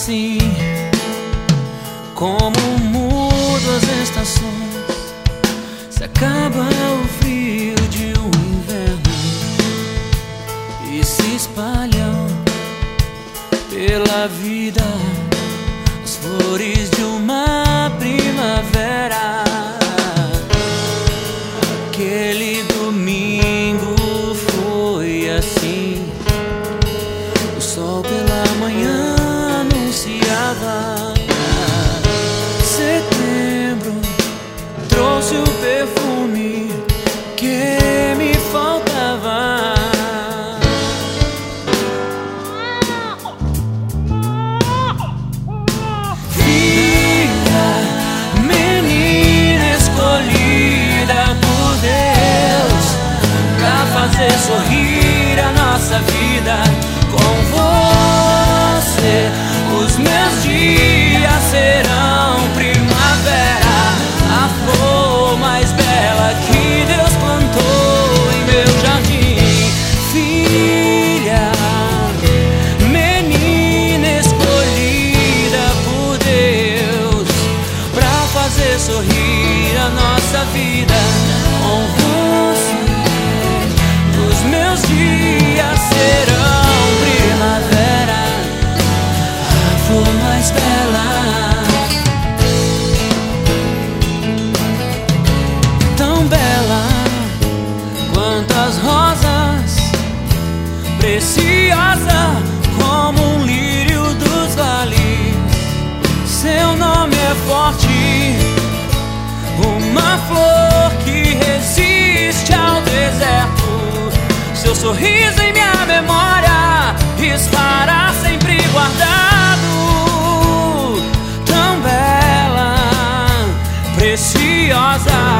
assim como mudam as estações, se acaba o frio de um inverno e se espalham pela vida as flores de uma primavera. Aquele domingo foi assim, o sol pela manhã anunciava. Setembro trouxe o perfume que me faltava. Filha, menina escolhida por Deus pra fazer sorrir a nossa vida. Com você os meus dias serão primavera, a flor mais bela que Deus plantou em meu jardim. Filha, menina escolhida por Deus pra fazer sorrir a nossa vida. Com você os meus dias serão primavera, a flor mais bela, tão bela quanto as rosas, preciosa como um lírio dos vales. Seu nome é forte, uma flor que resiste ao deserto. Seu sorriso em minha memória estará sempre guardado. Tão bela, preciosa